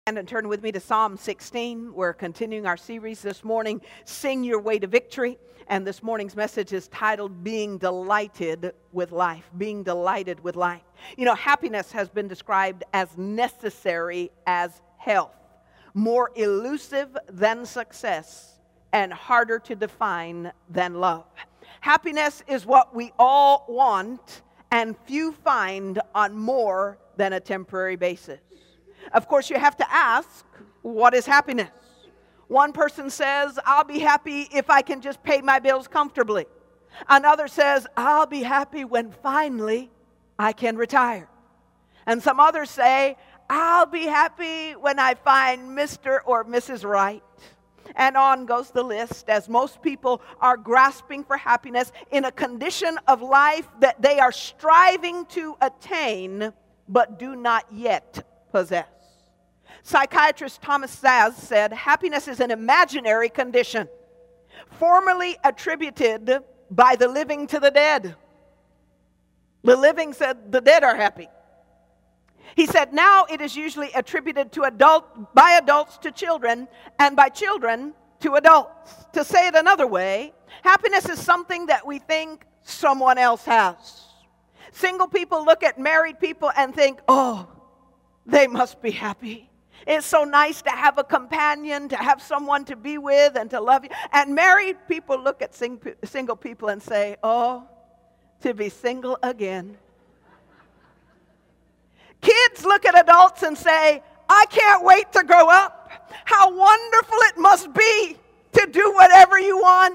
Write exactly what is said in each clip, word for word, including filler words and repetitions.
And turn with me to Psalm sixteen. We're continuing our series this morning, Sing Your Way to Victory. And this morning's message is titled, Being Delighted with Life. Being delighted with life. You know, happiness has been described as necessary as health, more elusive than success, and harder to define than love. Happiness is what we all want, and few find on more than a temporary basis. Of course, you have to ask, what is happiness? One person says, I'll be happy if I can just pay my bills comfortably. Another says, I'll be happy when finally I can retire. And some others say, I'll be happy when I find Mister or Missus Right. And on goes the list, as most people are grasping for happiness in a condition of life that they are striving to attain, but do not yet possess. Psychiatrist Thomas Szasz said, happiness is an imaginary condition, formerly attributed by the living to the dead. The living said the dead are happy. He said, now it is usually attributed to adult, by adults to children, and by children to adults. To say it another way, happiness is something that we think someone else has. Single people look at married people and think, oh, they must be happy. It's so nice to have a companion, to have someone to be with and to love you. And married people look at sing- single people and say, oh, to be single again. Kids look at adults and say, I can't wait to grow up. How wonderful it must be to do whatever you want.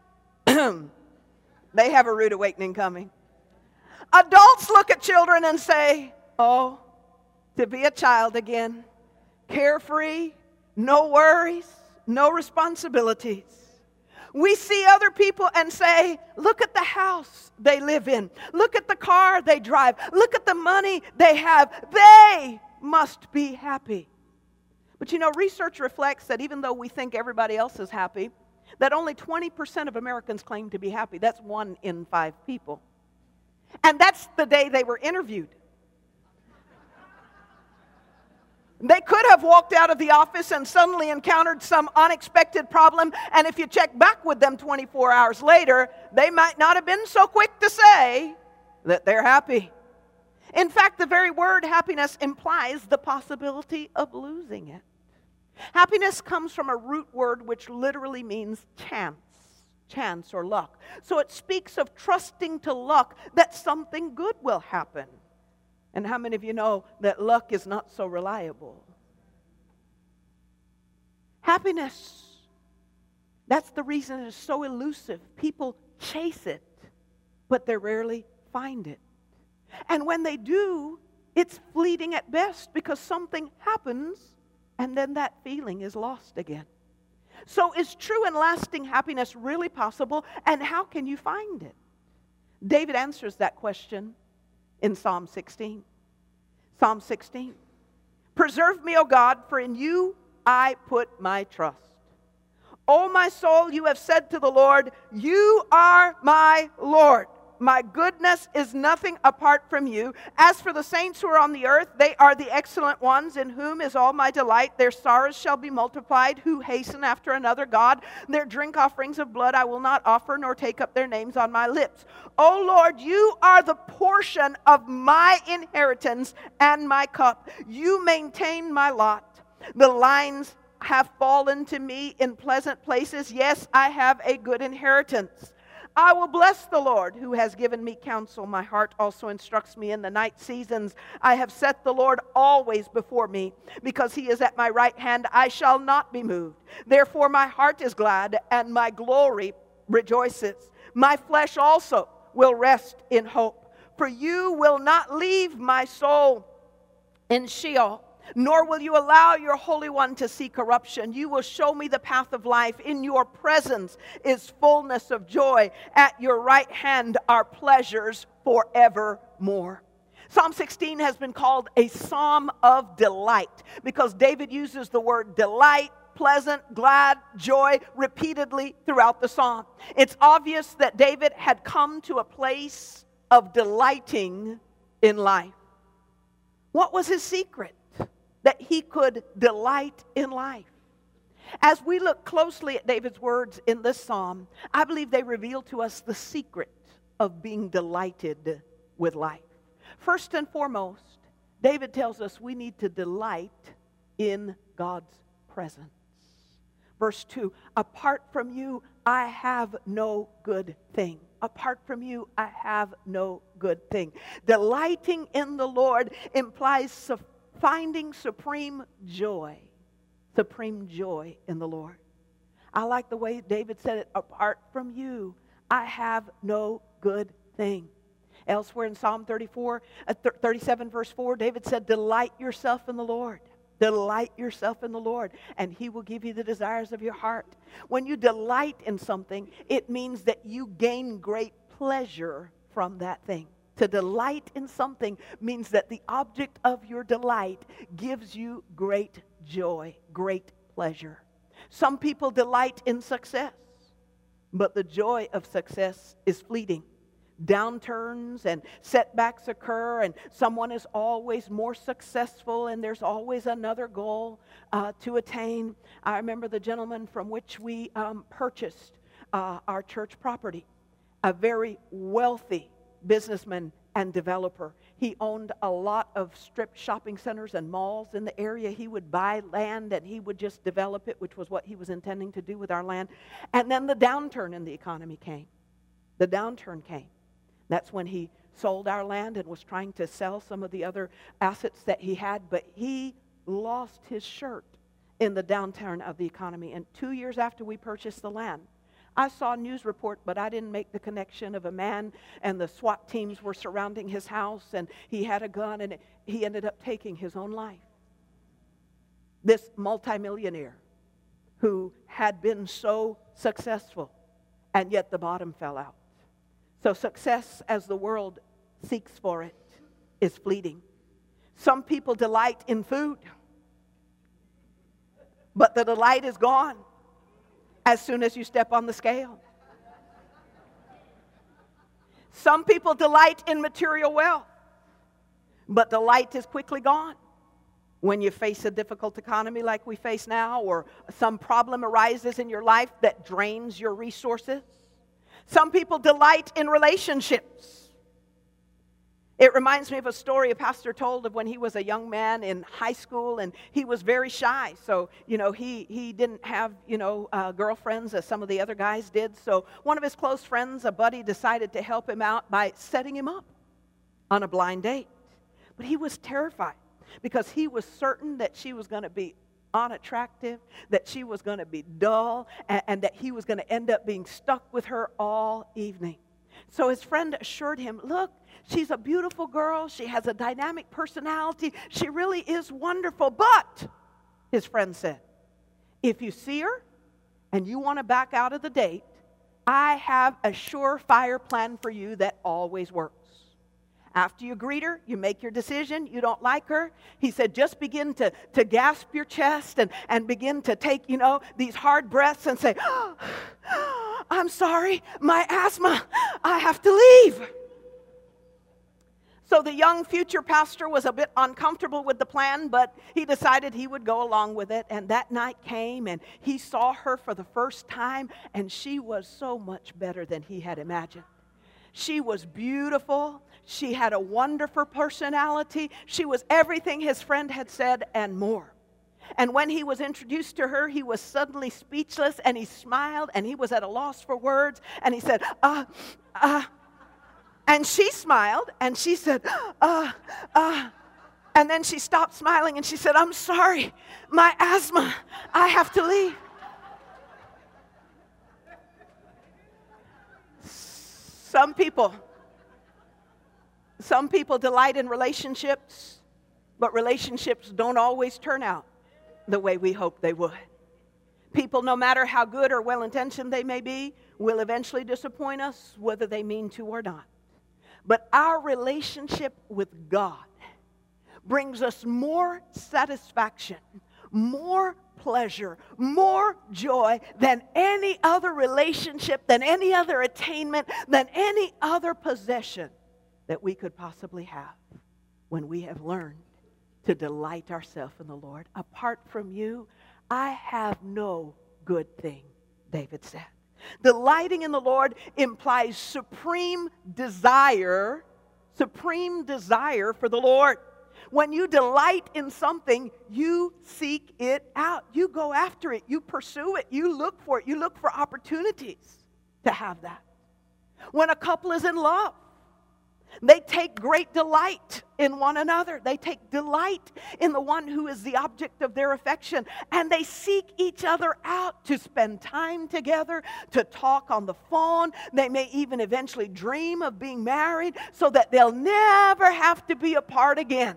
They have a rude awakening coming. Adults look at children and say, oh, to be a child again. Carefree, no worries, no responsibilities. We see other people and say, look at the house they live in. Look at the car they drive. Look at the money they have. They must be happy. But you know, research reflects that even though we think everybody else is happy, that only twenty percent of Americans claim to be happy. That's one in five people. And that's the day they were interviewed. They could have walked out of the office and suddenly encountered some unexpected problem, and if you check back with them twenty-four hours later, they might not have been so quick to say that they're happy. In fact, the very word happiness implies the possibility of losing it. Happiness comes from a root word which literally means chance, chance or luck. So it speaks of trusting to luck that something good will happen. And how many of you know that luck is not so reliable? Happiness, that's the reason it is so elusive. People chase it, but they rarely find it. And when they do, it's fleeting at best because something happens and then that feeling is lost again. So is true and lasting happiness really possible? And how can you find it? David answers that question in Psalm sixteen. Psalm sixteen. Preserve me, O God, for in you I put my trust. O my soul, you have said to the Lord, you are my Lord. My goodness is nothing apart from you. As for the saints who are on the earth, they are the excellent ones, in whom is all my delight. Their sorrows shall be multiplied, who hasten after another God. Their drink offerings of blood I will not offer, nor take up their names on my lips. O Lord, you are the portion of my inheritance and my cup. You maintain my lot. The lines have fallen to me in pleasant places. Yes, I have a good inheritance. I will bless the Lord who has given me counsel. My heart also instructs me in the night seasons. I have set the Lord always before me. Because he is at my right hand, I shall not be moved. Therefore my heart is glad and my glory rejoices. My flesh also will rest in hope. For you will not leave my soul in Sheol, nor will you allow your Holy One to see corruption. You will show me the path of life. In your presence is fullness of joy. At your right hand are pleasures forevermore. Psalm sixteen has been called a psalm of delight because David uses the word delight, pleasant, glad, joy repeatedly throughout the psalm. It's obvious that David had come to a place of delighting in life. What was his secret? that he could delight in life. As we look closely at David's words in this psalm, I believe they reveal to us the secret of being delighted with life. First and foremost, David tells us we need to delight in God's presence. Verse two, apart from you, I have no good thing. Apart from you, I have no good thing. Delighting in the Lord implies su- finding supreme joy. Supreme joy in the Lord. I like the way David said it, apart from you, I have no good thing. Elsewhere in Psalm thirty-four, uh, thirty-seven verse four, David said, delight yourself in the Lord. Delight yourself in the Lord, and he will give you the desires of your heart. When you delight in something, it means that you gain great pleasure from that thing. To delight in something means that the object of your delight gives you great joy, great pleasure. Some people delight in success, but the joy of success is fleeting. Downturns and setbacks occur, and someone is always more successful, and there's always another goal uh, to attain. I remember the gentleman from which we um, purchased uh, our church property, a very wealthy businessman and developer. He owned a lot of strip shopping centers and malls in the area. He would buy land and he would just develop it, which was what he was intending to do with our land. And then the downturn in the economy came. The downturn came. That's when he sold our land and was trying to sell some of the other assets that he had, but he lost his shirt in the downturn of the economy. And two years after we purchased the land, I saw a news report, but I didn't make the connection of a man and the SWAT teams were surrounding his house and he had a gun and he ended up taking his own life. This multimillionaire who had been so successful, and yet the bottom fell out. So success, as the world seeks for it, is fleeting. Some people delight in food, but the delight is gone as soon as you step on the scale. Some people delight in material wealth, but delight is quickly gone when you face a difficult economy like we face now, or some problem arises in your life that drains your resources. Some people delight in relationships. It reminds me of a story a pastor told of when he was a young man in high school, and he was very shy. So, you know, he, he didn't have, you know, uh, girlfriends as some of the other guys did. So one of his close friends, a buddy, decided to help him out by setting him up on a blind date. But he was terrified because he was certain that she was going to be unattractive, that she was going to be dull, and, and that he was going to end up being stuck with her all evening. So his friend assured him, look, she's a beautiful girl, she has a dynamic personality, she really is wonderful, but, his friend said, if you see her and you want to back out of the date, I have a surefire plan for you that always works. After you greet her, you make your decision, you don't like her. He said, just begin to, to gasp your chest and, and begin to take, you know, these hard breaths and say, oh, I'm sorry, my asthma, I have to leave. So the young future pastor was a bit uncomfortable with the plan, but he decided he would go along with it. And that night came, and he saw her for the first time, and she was so much better than he had imagined. She was beautiful. She had a wonderful personality. She was everything his friend had said and more. And when he was introduced to her, he was suddenly speechless, and he smiled, and he was at a loss for words, and he said, uh, uh, and she smiled, and she said, uh, uh, and then she stopped smiling, and she said, I'm sorry, my asthma, I have to leave. Some people, some people delight in relationships, but relationships don't always turn out the way we hope they would. People, no matter how good or well-intentioned they may be, will eventually disappoint us, whether they mean to or not. But our relationship with God brings us more satisfaction, more pleasure, more joy than any other relationship, than any other attainment, than any other possession that we could possibly have when we have learned to delight ourselves in the Lord. Apart from you, I have no good thing, David said. Delighting in the Lord implies supreme desire, supreme desire for the Lord. When you delight in something, you seek it out. You go after it. You pursue it. You look for it. You look for opportunities to have that. When a couple is in love, they take great delight in one another. They take delight in the one who is the object of their affection. And they seek each other out to spend time together, to talk on the phone. They may even eventually dream of being married so that they'll never have to be apart again.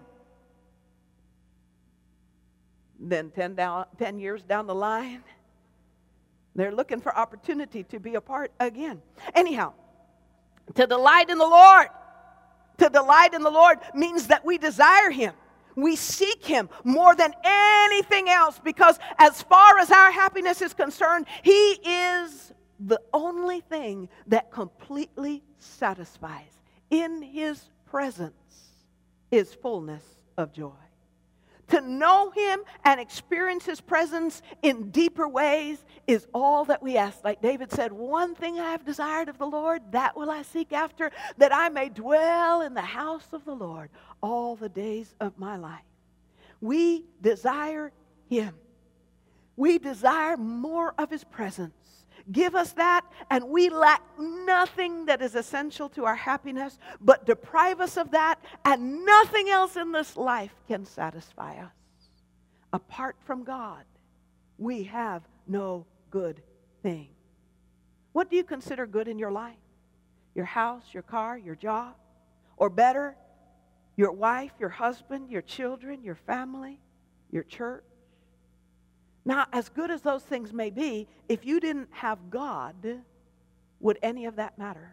Then ten, down, ten years down the line, they're looking for opportunity to be apart again. Anyhow, to delight in the Lord. To delight in the Lord means that we desire Him. We seek Him more than anything else, because as far as our happiness is concerned, He is the only thing that completely satisfies. In His presence is fullness of joy. To know Him and experience His presence in deeper ways is all that we ask. Like David said, one thing I have desired of the Lord, that will I seek after, that I may dwell in the house of the Lord all the days of my life. We desire Him. We desire more of His presence. Give us that, and we lack nothing that is essential to our happiness, but deprive us of that, and nothing else in this life can satisfy us. Apart from God, we have no good thing. What do you consider good in your life? Your house, your car, your job? Or better, your wife, your husband, your children, your family, your church? Now, as good as those things may be, if you didn't have God, would any of that matter?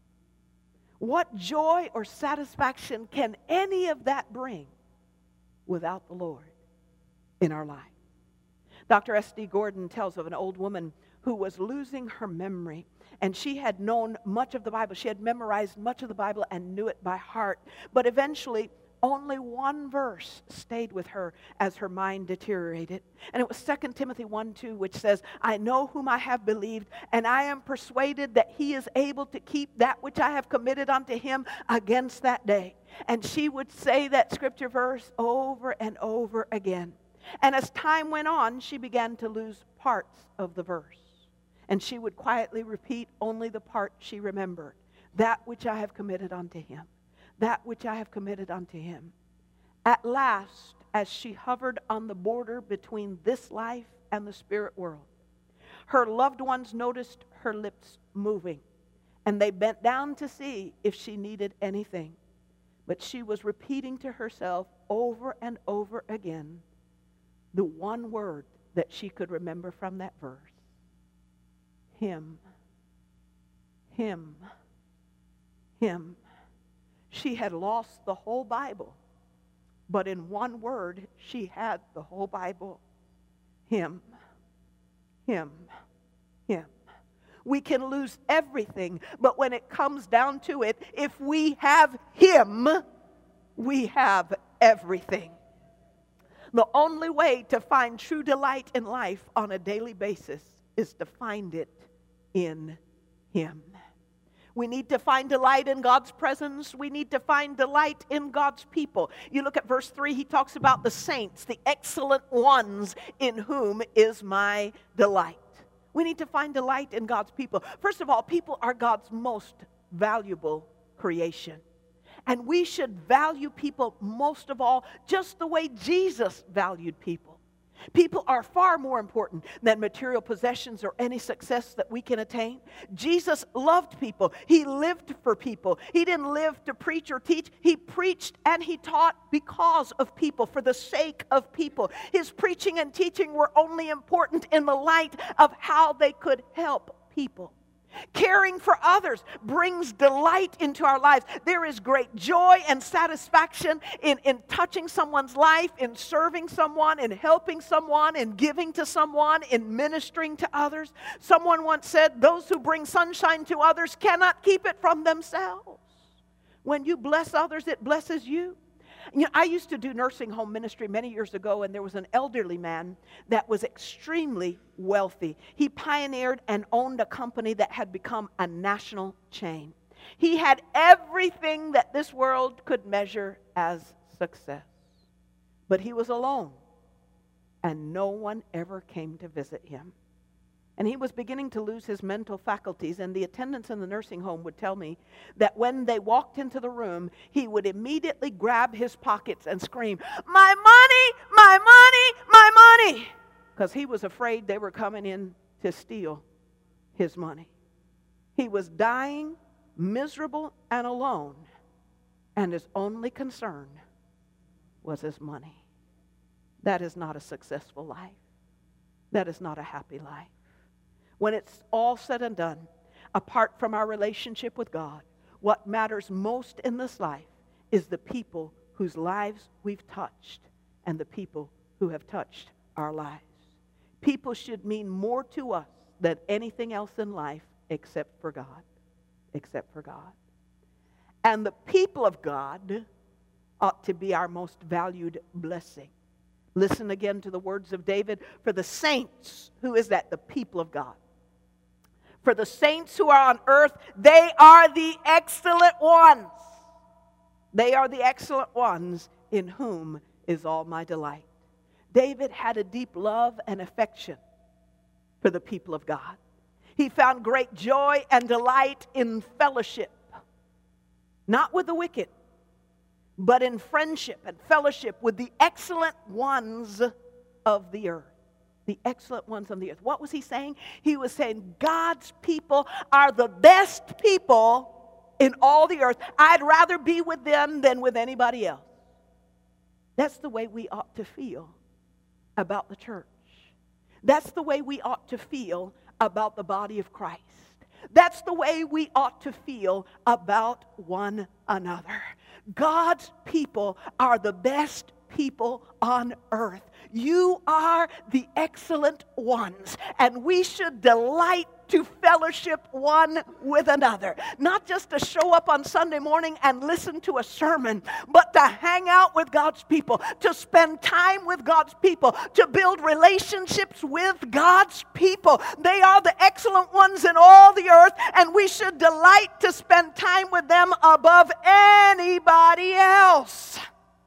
What joy or satisfaction can any of that bring without the Lord in our life? Doctor S D Gordon tells of an old woman who was losing her memory, and she had known much of the Bible. She had memorized much of the Bible and knew it by heart, but eventually only one verse stayed with her as her mind deteriorated. And it was Second Timothy one two, which says, I know whom I have believed, and I am persuaded that He is able to keep that which I have committed unto Him against that day. And she would say that scripture verse over and over again. And as time went on, she began to lose parts of the verse. And she would quietly repeat only the part she remembered. That which I have committed unto Him. That which I have committed unto Him. At last, as she hovered on the border between this life and the spirit world, her loved ones noticed her lips moving, and they bent down to see if she needed anything. But she was repeating to herself over and over again the one word that she could remember from that verse. Him. Him. Him. She had lost the whole Bible, but in one word, she had the whole Bible. Him, Him, Him. We can lose everything, but when it comes down to it, if we have Him, we have everything. The only way to find true delight in life on a daily basis is to find it in Him. We need to find delight in God's presence. We need to find delight in God's people. You look at verse three, he talks about the saints, the excellent ones in whom is my delight. We need to find delight in God's people. First of all, people are God's most valuable creation. And we should value people most of all just the way Jesus valued people. People are far more important than material possessions or any success that we can attain. Jesus loved people. He lived for people. He didn't live to preach or teach. He preached and He taught because of people, for the sake of people. His preaching and teaching were only important in the light of how they could help people. Caring for others brings delight into our lives. There is great joy and satisfaction in, in touching someone's life, in serving someone, in helping someone, in giving to someone, in ministering to others. Someone once said, those who bring sunshine to others cannot keep it from themselves. When you bless others, it blesses you. You know, I used to do nursing home ministry many years ago, and there was an elderly man that was extremely wealthy. He pioneered and owned a company that had become a national chain. He had everything that this world could measure as success. But he was alone, and no one ever came to visit him. And he was beginning to lose his mental faculties, and the attendants in the nursing home would tell me that when they walked into the room, he would immediately grab his pockets and scream, "My money, my money, my money!" Because he was afraid they were coming in to steal his money. He was dying, miserable, and alone, and his only concern was his money. That is not a successful life. That is not a happy life. When it's all said and done, apart from our relationship with God, what matters most in this life is the people whose lives we've touched and the people who have touched our lives. People should mean more to us than anything else in life except for God. Except for God. And the people of God ought to be our most valued blessing. Listen again to the words of David. For the saints, who is that? The people of God. For the saints who are on earth, they are the excellent ones. They are the excellent ones in whom is all my delight. David had a deep love and affection for the people of God. He found great joy and delight in fellowship. Not with the wicked, but in friendship and fellowship with the excellent ones of the earth. The excellent ones on the earth. What was he saying? He was saying God's people are the best people in all the earth. I'd rather be with them than with anybody else. That's the way we ought to feel about the church. That's the way we ought to feel about the body of Christ. That's the way we ought to feel about one another. God's people are the best people on earth. You are the excellent ones, and we should delight to fellowship one with another. Not just to show up on Sunday morning and listen to a sermon, but to hang out with God's people, to spend time with God's people, to build relationships with God's people. They are the excellent ones in all the earth, and we should delight to spend time with them above anybody else.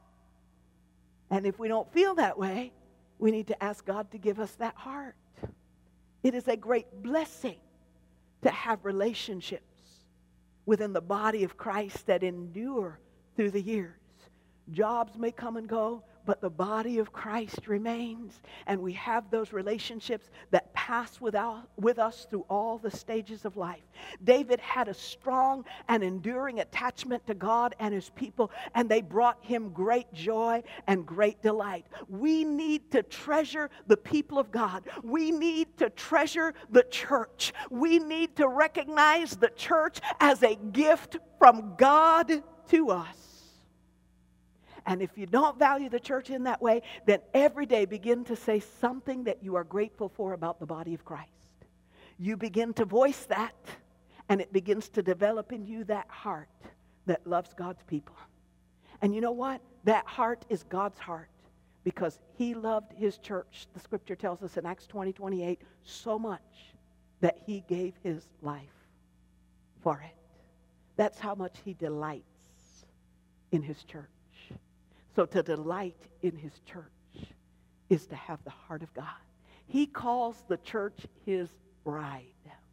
And if we don't feel that way, we need to ask God to give us that heart. It is a great blessing to have relationships within the body of Christ that endure through the years. Jobs may come and go, but the body of Christ remains. And we have those relationships that pass without, with us through all the stages of life. David had a strong and enduring attachment to God and his people, and they brought him great joy and great delight. We need to treasure the people of God. We need to treasure the church. We need to recognize the church as a gift from God to us. And if you don't value the church in that way, then every day begin to say something that you are grateful for about the body of Christ. You begin to voice that, and it begins to develop in you that heart that loves God's people. And you know what? That heart is God's heart because he loved his church, the scripture tells us in Acts twenty, twenty-eight, so much that he gave his life for it. That's how much he delights in his church. So to delight in his church is to have the heart of God. He calls the church his bride.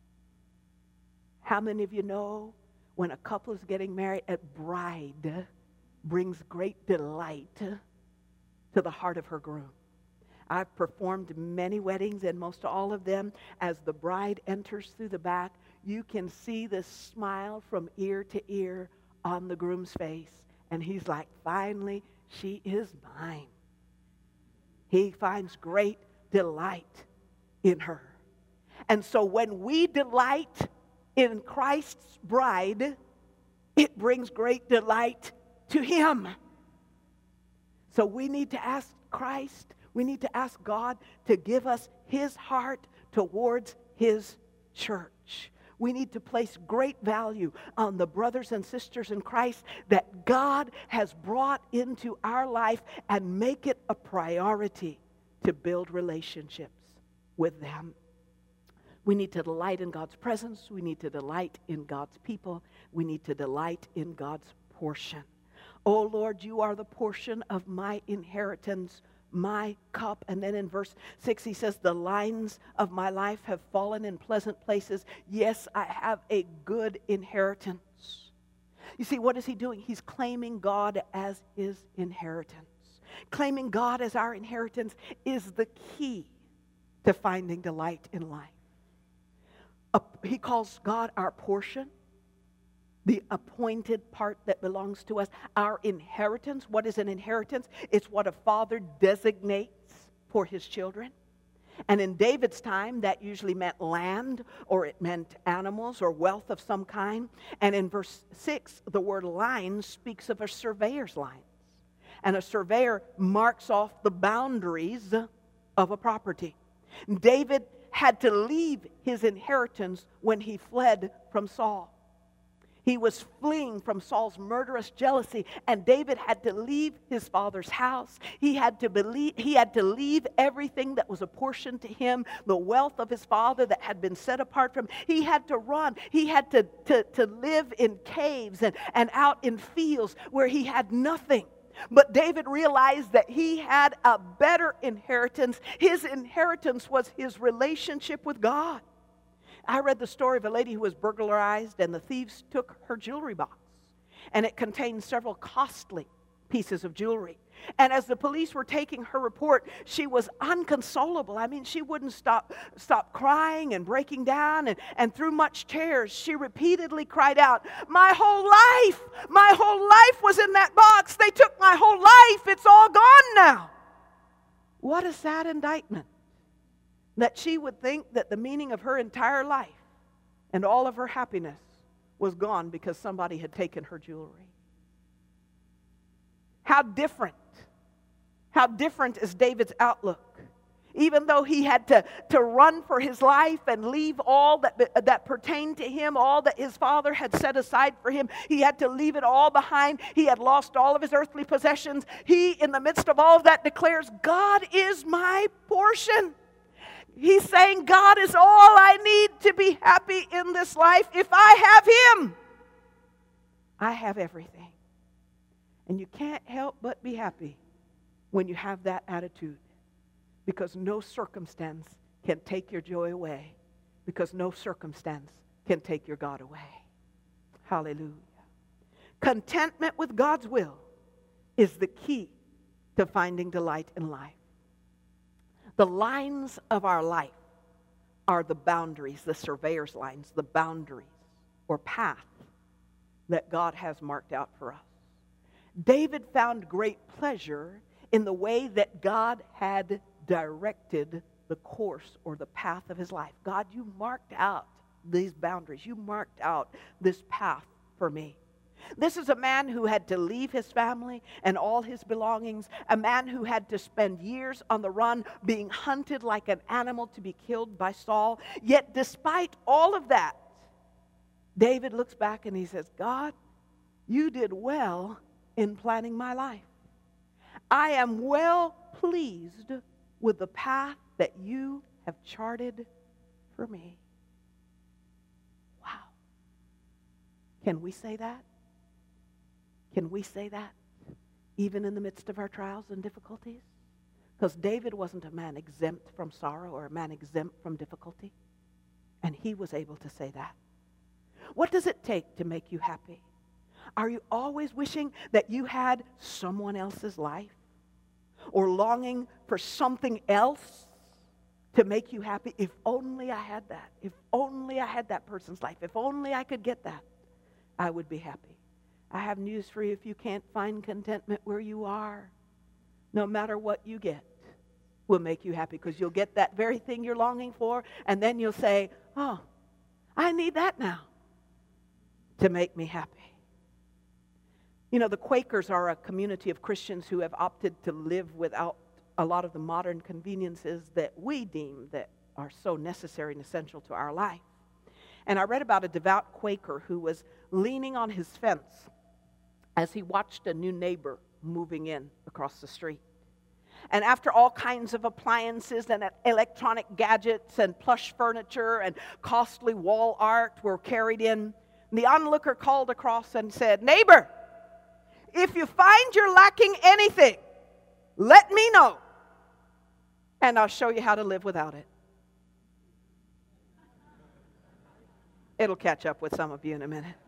How many of you know when a couple is getting married, a bride brings great delight to the heart of her groom? I've performed many weddings, and most all of them, as the bride enters through the back, you can see the smile from ear to ear on the groom's face. And he's like, finally, she is mine. He finds great delight in her. And so when we delight in Christ's bride, it brings great delight to him. So we need to ask Christ, we need to ask God to give us his heart towards his church. We need to place great value on the brothers and sisters in Christ that God has brought into our life and make it a priority to build relationships with them. We need to delight in God's presence. We need to delight in God's people. We need to delight in God's portion. Oh Lord, you are the portion of my inheritance, my cup. And then in verse six he says, the lines of my life have fallen in pleasant places. Yes, I have a good inheritance. You see, what is he doing? He's claiming God as his inheritance. Claiming God as our inheritance is the key to finding delight in life. Uh, he calls God our portion, the appointed part that belongs to us, our inheritance. What is an inheritance? It's what a father designates for his children. And in David's time, that usually meant land, or it meant animals or wealth of some kind. And in verse six, the word line speaks of a surveyor's lines. And a surveyor marks off the boundaries of a property. David had to leave his inheritance when he fled from Saul. He was fleeing from Saul's murderous jealousy, and David had to leave his father's house. He had to believe, he had to leave everything that was apportioned to him, the wealth of his father that had been set apart from him. He had to run. He had to, to, to live in caves and, and out in fields where he had nothing. But David realized that he had a better inheritance. His inheritance was his relationship with God. I read the story of a lady who was burglarized, and the thieves took her jewelry box. And it contained several costly pieces of jewelry. And as the police were taking her report, she was inconsolable. I mean, she wouldn't stop stop crying and breaking down, and, and through much tears, she repeatedly cried out, "My whole life, my whole life was in that box. They took my whole life. It's all gone now." What a sad indictment. That she would think that the meaning of her entire life and all of her happiness was gone because somebody had taken her jewelry. How different, how different is David's outlook. Even though he had to, to run for his life and leave all that, that pertained to him, all that his father had set aside for him, he had to leave it all behind. He had lost all of his earthly possessions. He, in the midst of all of that, declares, "God is my portion." He's saying, God is all I need to be happy in this life. If I have Him, I have everything. And you can't help but be happy when you have that attitude, because no circumstance can take your joy away, because no circumstance can take your God away. Hallelujah. Contentment with God's will is the key to finding delight in life. The lines of our life are the boundaries, the surveyor's lines, the boundaries or path that God has marked out for us. David found great pleasure in the way that God had directed the course or the path of his life. God, you marked out these boundaries. You marked out this path for me. This is a man who had to leave his family and all his belongings, a man who had to spend years on the run, being hunted like an animal to be killed by Saul. Yet despite all of that, David looks back and he says, God, you did well in planning my life. I am well pleased with the path that you have charted for me. Wow. Can we say that? Can we say that even in the midst of our trials and difficulties? Because David wasn't a man exempt from sorrow or a man exempt from difficulty. And he was able to say that. What does it take to make you happy? Are you always wishing that you had someone else's life? Or longing for something else to make you happy? If only I had that. If only I had that person's life. If only I could get that, I would be happy. I have news for you. If you can't find contentment where you are, no matter what you get will make you happy, because you'll get that very thing you're longing for, and then you'll say, oh, I need that now to make me happy. You know, the Quakers are a community of Christians who have opted to live without a lot of the modern conveniences that we deem that are so necessary and essential to our life. And I read about a devout Quaker who was leaning on his fence as he watched a new neighbor moving in across the street. And after all kinds of appliances and electronic gadgets and plush furniture and costly wall art were carried in, the onlooker called across and said, "Neighbor, if you find you're lacking anything, let me know, and I'll show you how to live without it." It'll catch up with some of you in a minute.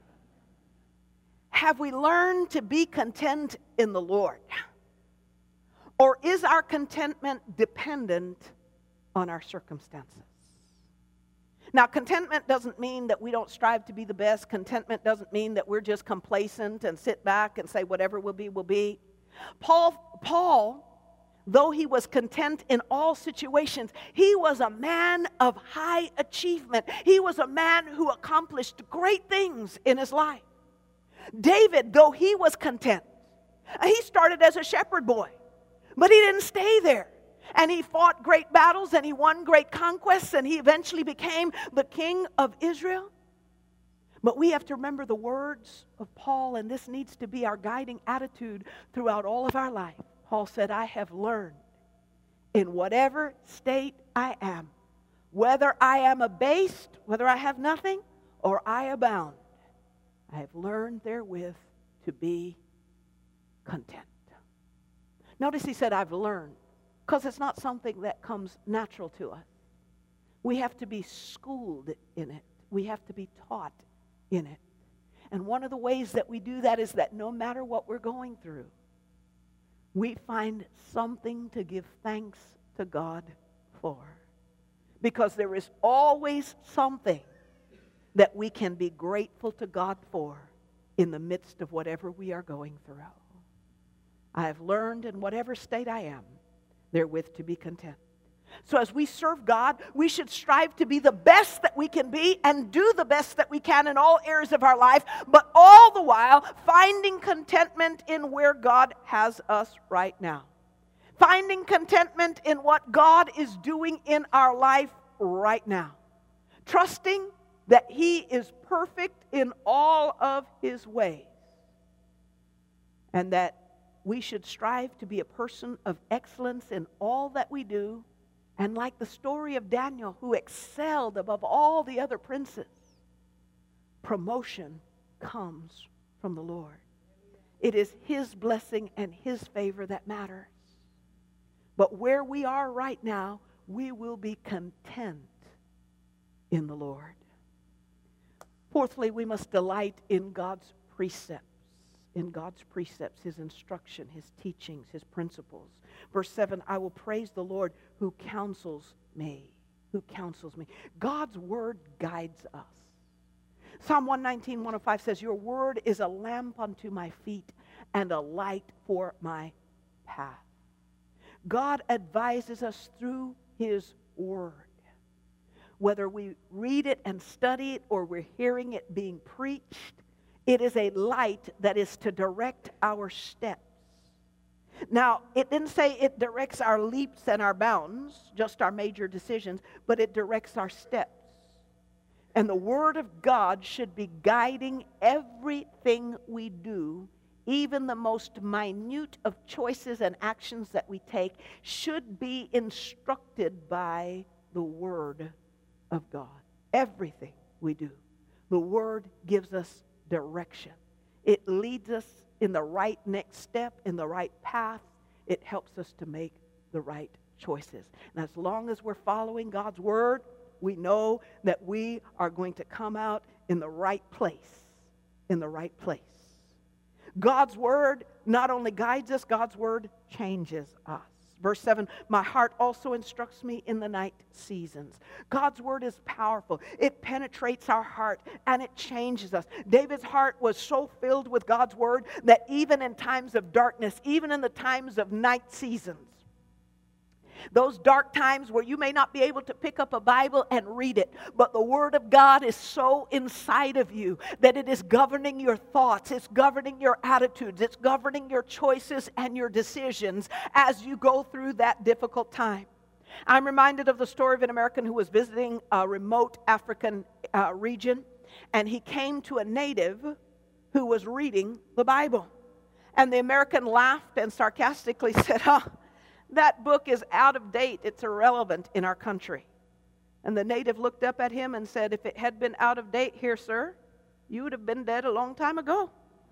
Have we learned to be content in the Lord? Or is our contentment dependent on our circumstances? Now, contentment doesn't mean that we don't strive to be the best. Contentment doesn't mean that we're just complacent and sit back and say whatever will be, will be. Paul, Paul, though he was content in all situations, he was a man of high achievement. He was a man who accomplished great things in his life. David, though he was content, he started as a shepherd boy, but he didn't stay there. And he fought great battles and he won great conquests and he eventually became the king of Israel. But we have to remember the words of Paul, and this needs to be our guiding attitude throughout all of our life. Paul said, "I have learned in whatever state I am, whether I am abased, whether I have nothing, or I abound, I have learned therewith to be content." Notice he said, "I've learned," because it's not something that comes natural to us. We have to be schooled in it. We have to be taught in it. And one of the ways that we do that is that no matter what we're going through, we find something to give thanks to God for. Because there is always something that we can be grateful to God for in the midst of whatever we are going through. I have learned in whatever state I am, therewith to be content. So as we serve God, we should strive to be the best that we can be and do the best that we can in all areas of our life, but all the while finding contentment in where God has us right now. Finding contentment in what God is doing in our life right now. Trusting that He is perfect in all of His ways. And that we should strive to be a person of excellence in all that we do. And like the story of Daniel, who excelled above all the other princes, promotion comes from the Lord. It is His blessing and His favor that matters. But where we are right now, we will be content in the Lord. Fourthly, we must delight in God's precepts. In God's precepts, His instruction, His teachings, His principles. Verse seven, "I will praise the Lord who counsels me." Who counsels me. God's word guides us. Psalm one nineteen, one oh five says, "Your word is a lamp unto my feet and a light for my path." God advises us through His word. Whether we read it and study it or we're hearing it being preached, it is a light that is to direct our steps. Now, it didn't say it directs our leaps and our bounds, just our major decisions, but it directs our steps. And the Word of God should be guiding everything we do. Even the most minute of choices and actions that we take should be instructed by the Word of God. Everything we do. The Word gives us direction. It leads us in the right next step, in the right path. It helps us to make the right choices. And as long as we're following God's Word, we know that we are going to come out in the right place. In the right place. God's Word not only guides us, God's Word changes us. Verse seven, "My heart also instructs me in the night seasons." God's Word is powerful. It penetrates our heart and it changes us. David's heart was so filled with God's Word that even in times of darkness, even in the times of night seasons, those dark times where you may not be able to pick up a Bible and read it, but the Word of God is so inside of you that it is governing your thoughts, it's governing your attitudes, it's governing your choices and your decisions as you go through that difficult time. I'm reminded of the story of an American who was visiting a remote African uh, region, and he came to a native who was reading the Bible. And the American laughed and sarcastically said, "Huh, that book is out of date. It's irrelevant in our country." And the native looked up at him and said, "If it had been out of date here, sir, you would have been dead a long time ago."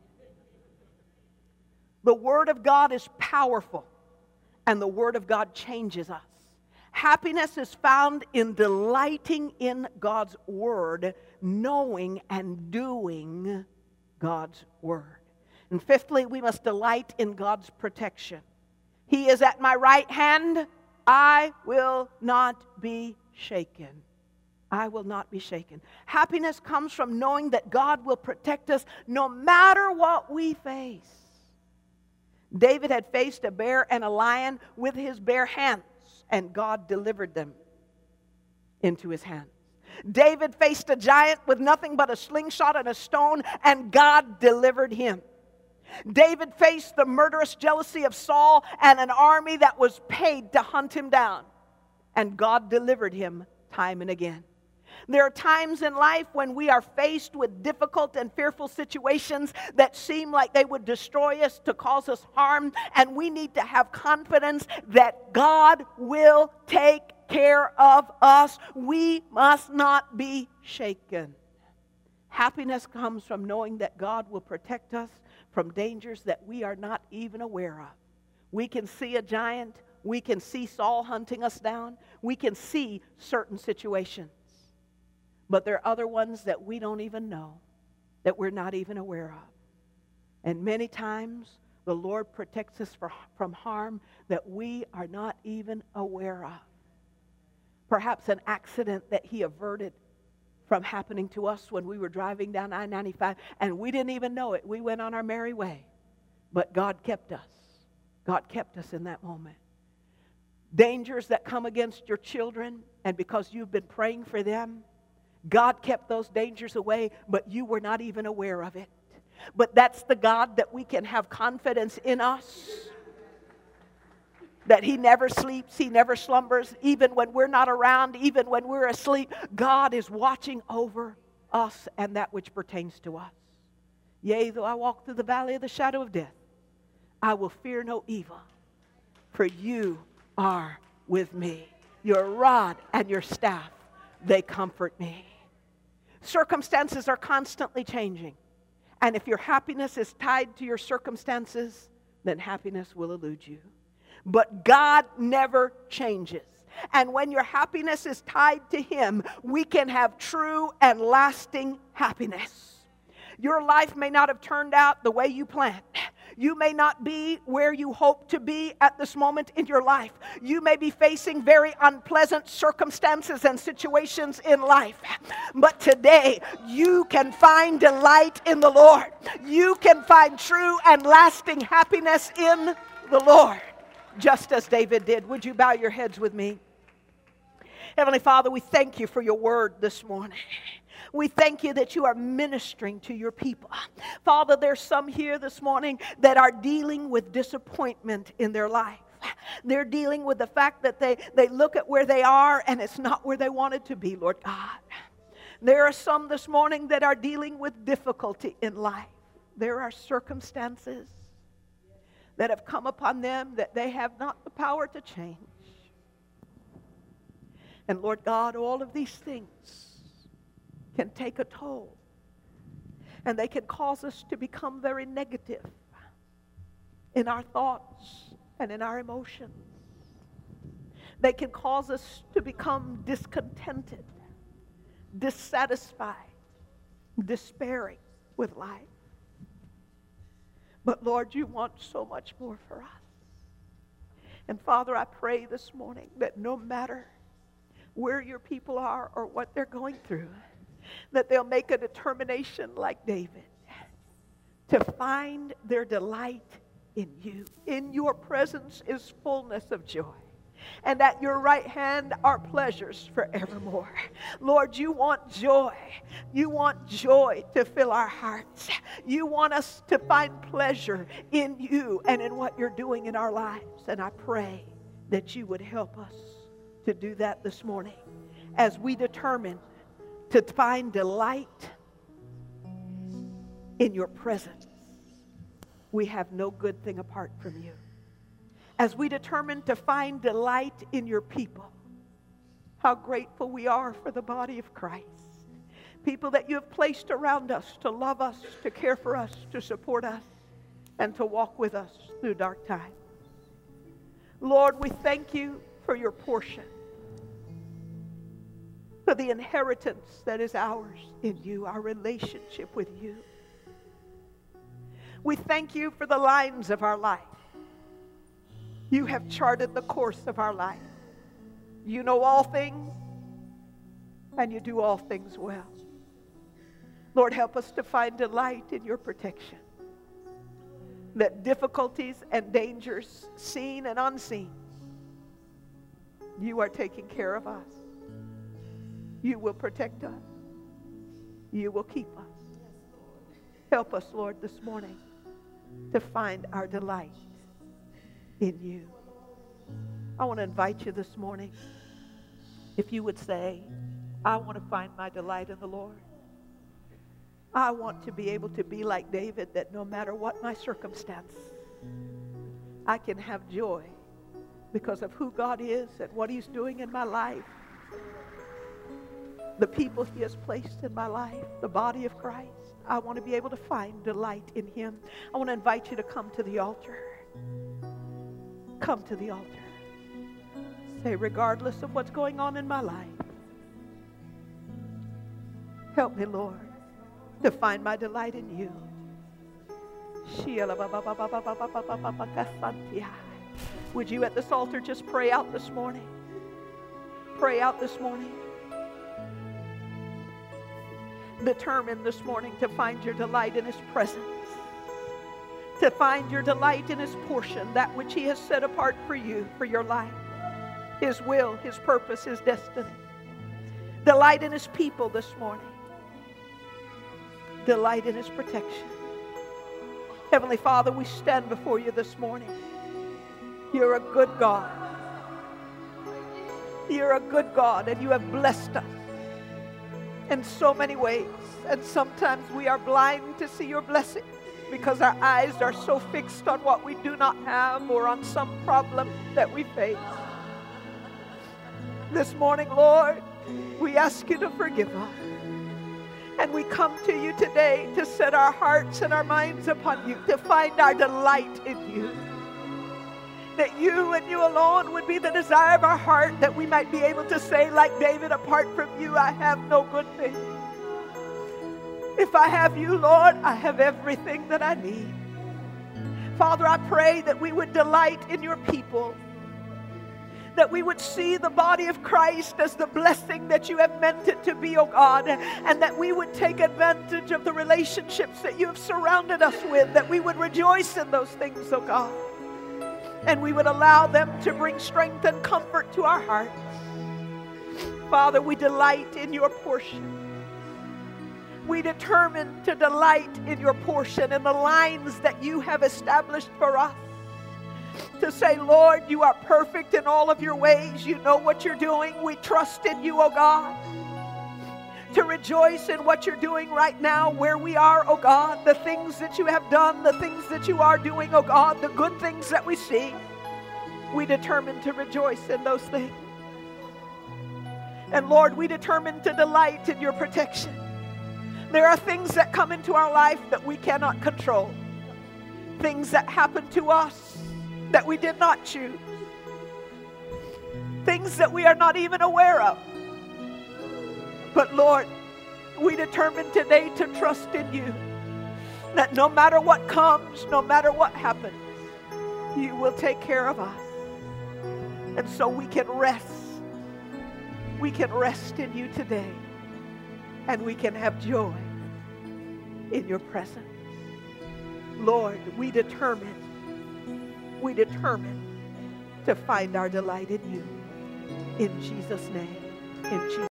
The Word of God is powerful, and the Word of God changes us. Happiness is found in delighting in God's Word, knowing and doing God's Word. And fifthly, we must delight in God's protection. He is at my right hand. I will not be shaken. I will not be shaken. Happiness comes from knowing that God will protect us no matter what we face. David had faced a bear and a lion with his bare hands, and God delivered them into his hands. David faced a giant with nothing but a slingshot and a stone, and God delivered him. David faced the murderous jealousy of Saul and an army that was paid to hunt him down, and God delivered him time and again. There are times in life when we are faced with difficult and fearful situations that seem like they would destroy us, to cause us harm, and we need to have confidence that God will take care of us. We must not be shaken. Happiness comes from knowing that God will protect us from dangers that we are not even aware of. We can see a giant. We can see Saul hunting us down. We can see certain situations. But there are other ones that we don't even know, that we're not even aware of. And many times, the Lord protects us for, from harm that we are not even aware of. Perhaps an accident that He averted from happening to us when we were driving down I ninety-five, and we didn't even know it. We went on our merry way. But God kept us. God kept us in that moment. Dangers that come against your children, and because you've been praying for them, God kept those dangers away, but you were not even aware of it. But that's the God that we can have confidence in us. That He never sleeps, He never slumbers, even when we're not around, even when we're asleep. God is watching over us and that which pertains to us. Yea, though I walk through the valley of the shadow of death, I will fear no evil, for you are with me. Your rod and your staff, they comfort me. Circumstances are constantly changing. And if your happiness is tied to your circumstances, then happiness will elude you. But God never changes. And when your happiness is tied to Him, we can have true and lasting happiness. Your life may not have turned out the way you planned. You may not be where you hope to be at this moment in your life. You may be facing very unpleasant circumstances and situations in life. But today, you can find delight in the Lord. You can find true and lasting happiness in the Lord, just as David did. Would you bow your heads with me? Heavenly Father, we thank You for Your word this morning. We thank You that You are ministering to Your people. Father, there's some here this morning that are dealing with disappointment in their life. They're dealing with the fact that they, they look at where they are and it's not where they wanted to be, Lord God. There are some this morning that are dealing with difficulty in life. There are circumstances that have come upon them that they have not the power to change. And Lord God, all of these things can take a toll. And they can cause us to become very negative in our thoughts and in our emotions. They can cause us to become discontented, dissatisfied, despairing with life. But Lord, You want so much more for us. And Father, I pray this morning that no matter where Your people are or what they're going through, that they'll make a determination like David to find their delight in You. In Your presence is fullness of joy, and at Your right hand are pleasures forevermore. Lord, You want joy. You want joy to fill our hearts. You want us to find pleasure in You and in what You're doing in our lives. And I pray that You would help us to do that this morning as we determine to find delight in your presence. We have no good thing apart from you. As we determine to find delight in your people, how grateful we are for the body of Christ. People that you have placed around us to love us, to care for us, to support us, and to walk with us through dark times. Lord, we thank you for your portion, for the inheritance that is ours in you, our relationship with you. We thank you for the lines of our life. You have charted the course of our life. You know all things, and you do all things well. Lord, help us to find delight in your protection. That difficulties and dangers, seen and unseen, you are taking care of us. You will protect us. You will keep us. Help us, Lord, this morning to find our delight in you. I want to invite you this morning, if you would say, I want to find my delight in the Lord. I want to be able to be like David, that no matter what my circumstance, I can have joy because of who God is and what he's doing in my life. The people he has placed in my life, the body of Christ. I want to be able to find delight in him. I want to invite you to come to the altar. Come to the altar. Say, regardless of what's going on in my life, help me, Lord, to find my delight in you. Would you at this altar just pray out this morning? Pray out this morning. Determine this morning to find your delight in his presence. To find your delight in his portion, that which he has set apart for you, for your life. His will, his purpose, his destiny. Delight in his people this morning. Delight in his protection. Heavenly Father, we stand before you this morning. You're a good God. You're a good God, and you have blessed us in so many ways. And sometimes we are blind to see your blessing because our eyes are so fixed on what we do not have or on some problem that we face. This morning, Lord, we ask you to forgive us. And we come to you today to set our hearts and our minds upon you, to find our delight in you. That you and you alone would be the desire of our heart, that we might be able to say like David, apart from you, I have no good thing. If I have you, Lord, I have everything that I need. Father, I pray that we would delight in your people, that we would see the body of Christ as the blessing that you have meant it to be, oh God, and that we would take advantage of the relationships that you have surrounded us with, that we would rejoice in those things, oh God, and we would allow them to bring strength and comfort to our hearts. Father, we delight in your portion. We determine to delight in your portion and the lines that you have established for us. To say, Lord, you are perfect in all of your ways. You know what you're doing. We trust in you, oh God. To rejoice in what you're doing right now, where we are, oh God. The things that you have done, the things that you are doing, oh God. The good things that we see. We determine to rejoice in those things. And Lord, we determine to delight in your protection. There are things that come into our life that we cannot control. Things that happen to us that we did not choose. Things that we are not even aware of. But Lord, we determine today to trust in you. That no matter what comes, no matter what happens, you will take care of us. And so we can rest. We can rest in you today. And we can have joy in your presence. Lord, we determine, we determine to find our delight in you. In Jesus' name. In Jesus'